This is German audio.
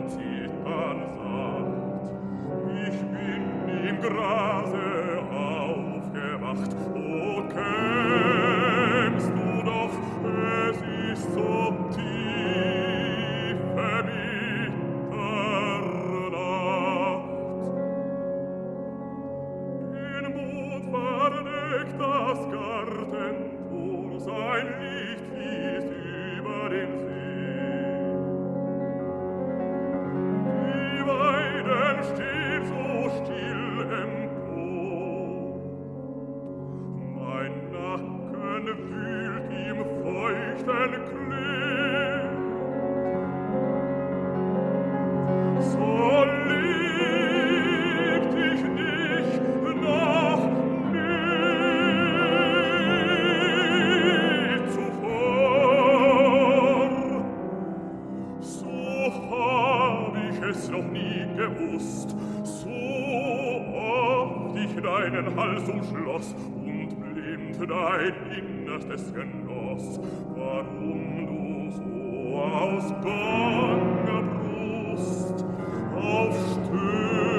Zittern sacht. Ich bin im Grase aufgewacht. O kämst du doch, es ist so tiefe Mitternacht. Den Mond verdeckt das Gartentor, sein Licht fließt über den See. Die Weiden stehen so still empor. Mein Nacken wühlt im feuchten Klee. So legt ich dich noch nie zuvor. So hab ich es noch nie gewusst, so oft ich deinen Hals umschloss und blind dein Innerstes genoss, warum du so aus banger Brust auf Stöhnen